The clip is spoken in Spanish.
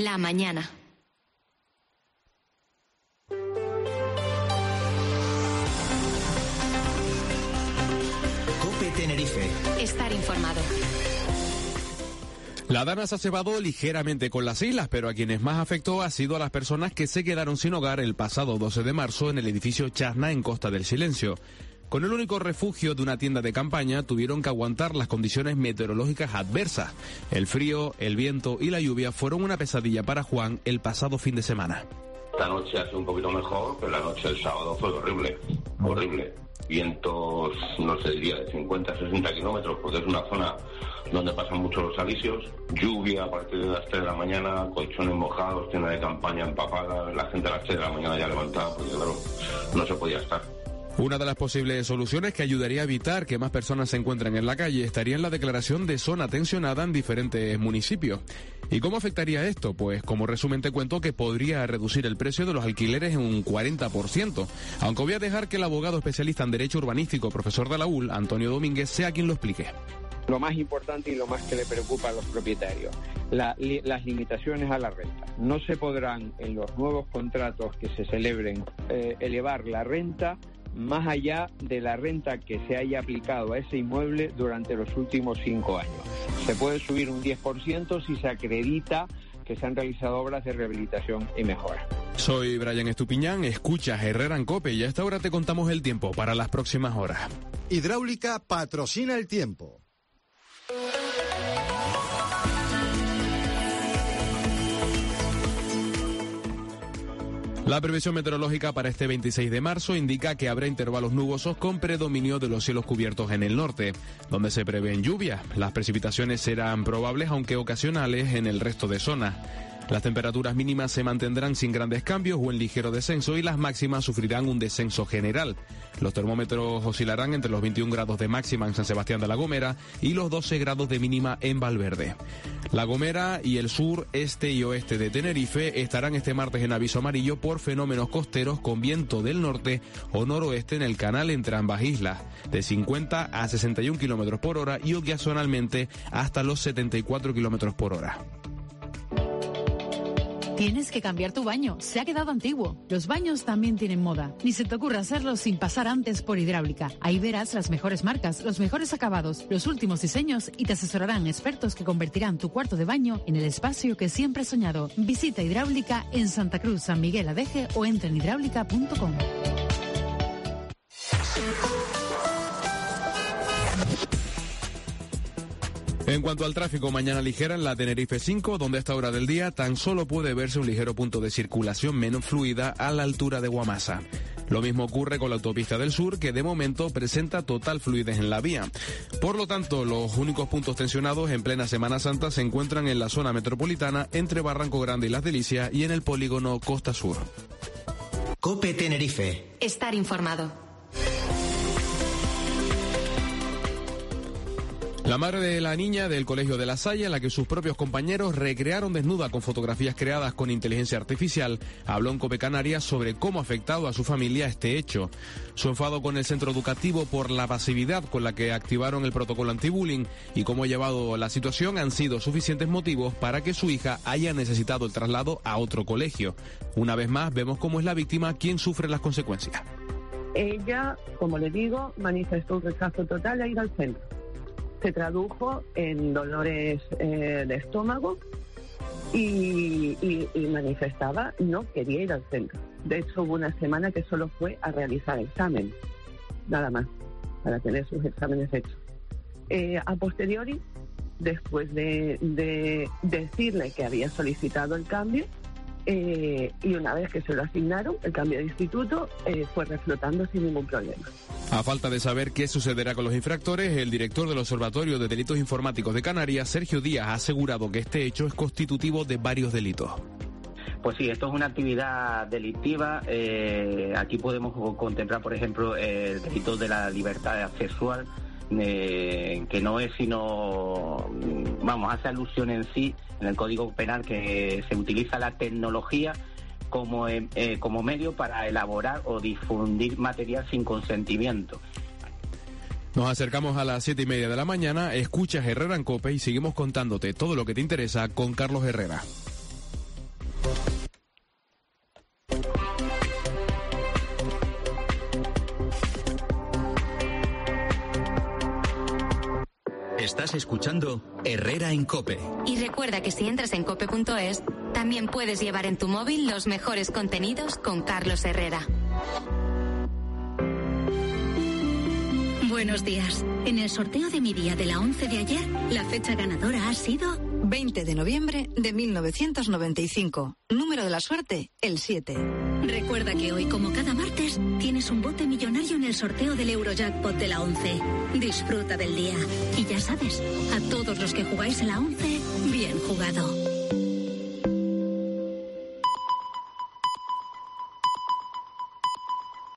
La mañana. COPE Tenerife. Estar informado. La Dana se ha cebado ligeramente con las islas, pero a quienes más afectó ha sido a las personas que se quedaron sin hogar el pasado 12 de marzo en el edificio Chasna en Costa del Silencio. Con el único refugio de una tienda de campaña, tuvieron que aguantar las condiciones meteorológicas adversas. El frío, el viento y la lluvia fueron una pesadilla para Juan el pasado fin de semana. Esta noche ha sido un poquito mejor, pero la noche del sábado fue horrible, horrible. Vientos, no sé, diría de 50 60 kilómetros, porque es una zona donde pasan mucho los alisios. Lluvia a partir de las 3 de la mañana, colchones mojados, tienda de campaña empapada, la gente a las 3 de la mañana ya levantada, porque claro, no se podía estar. Una de las posibles soluciones que ayudaría a evitar que más personas se encuentren en la calle estaría en la declaración de zona tensionada en diferentes municipios. ¿Y cómo afectaría esto? Pues como resumen te cuento que podría reducir el precio de los alquileres en un 40%, aunque voy a dejar que el abogado especialista en Derecho Urbanístico, profesor de la UL, Antonio Domínguez, sea quien lo explique. Lo más importante y lo más que le preocupa a los propietarios, las limitaciones a la renta. No se podrán en los nuevos contratos que se celebren elevar la renta más allá de la renta que se haya aplicado a ese inmueble durante los últimos 5 años. Se puede subir un 10% si se acredita que se han realizado obras de rehabilitación y mejora. Soy Brian Estupiñán, escuchas Herrera en COPE y a esta hora te contamos el tiempo para las próximas horas. Hidráulica patrocina el tiempo. La previsión meteorológica para este 26 de marzo indica que habrá intervalos nubosos con predominio de los cielos cubiertos en el norte, donde se prevén lluvias. Las precipitaciones serán probables, aunque ocasionales, en el resto de zonas. Las temperaturas mínimas se mantendrán sin grandes cambios o en ligero descenso y las máximas sufrirán un descenso general. Los termómetros oscilarán entre los 21 grados de máxima en San Sebastián de la Gomera y los 12 grados de mínima en Valverde. La Gomera y el sur, este y oeste de Tenerife estarán este martes en aviso amarillo por fenómenos costeros con viento del norte o noroeste en el canal entre ambas islas, de 50 a 61 kilómetros por hora y ocasionalmente hasta los 74 kilómetros por hora. Tienes que cambiar tu baño, se ha quedado antiguo. Los baños también tienen moda. Ni se te ocurra hacerlo sin pasar antes por Hidráulica. Ahí verás las mejores marcas, los mejores acabados, los últimos diseños y te asesorarán expertos que convertirán tu cuarto de baño en el espacio que siempre has soñado. Visita Hidráulica en Santa Cruz, San Miguel Adeje o entra en hidráulica.com. En cuanto al tráfico, mañana ligera en la Tenerife 5, donde a esta hora del día tan solo puede verse un ligero punto de circulación menos fluida a la altura de Guamasa. Lo mismo ocurre con la autopista del sur, que de momento presenta total fluidez en la vía. Por lo tanto, los únicos puntos tensionados en plena Semana Santa se encuentran en la zona metropolitana, entre Barranco Grande y Las Delicias, y en el polígono Costa Sur. COPE Tenerife. Estar informado. La madre de la niña del Colegio de La Salle, en la que sus propios compañeros recrearon desnuda con fotografías creadas con inteligencia artificial, habló en COPE Canarias sobre cómo ha afectado a su familia este hecho. Su enfado con el centro educativo por la pasividad con la que activaron el protocolo anti-bullying y cómo ha llevado la situación han sido suficientes motivos para que su hija haya necesitado el traslado a otro colegio. Una vez más, vemos cómo es la víctima quien sufre las consecuencias. Ella, como le digo, manifestó un rechazo total a ir al centro. Se tradujo en dolores de estómago y manifestaba no quería ir al centro. De hecho, hubo una semana que solo fue a realizar examen, nada más, para tener sus exámenes hechos. A posteriori, después de decirle que había solicitado el cambio, y una vez que se lo asignaron, el cambio de instituto fue reflotando sin ningún problema. A falta de saber qué sucederá con los infractores, el director del Observatorio de Delitos Informáticos de Canarias, Sergio Díaz, ha asegurado que este hecho es constitutivo de varios delitos. Pues sí, esto es una actividad delictiva. Aquí podemos contemplar, por ejemplo, el delito de la libertad sexual, que no es sino, hace alusión en sí, en el Código Penal, que se utiliza la tecnología como medio para elaborar o difundir material sin consentimiento. Nos acercamos a las 7:30 de la mañana, escuchas Herrera en COPE y seguimos contándote todo lo que te interesa con Carlos Herrera. Estás escuchando Herrera en COPE. Y recuerda que si entras en cope.es, también puedes llevar en tu móvil los mejores contenidos con Carlos Herrera. Buenos días. En el sorteo de mi día de la 11 de ayer, la fecha ganadora ha sido 20 de noviembre de 1995. Número de la suerte, el 7. Recuerda que hoy, como cada martes, tienes un bote millonario en el sorteo del Eurojackpot de la 11. Disfruta del día. Y ya sabes, a todos los que jugáis a la 11, bien jugado.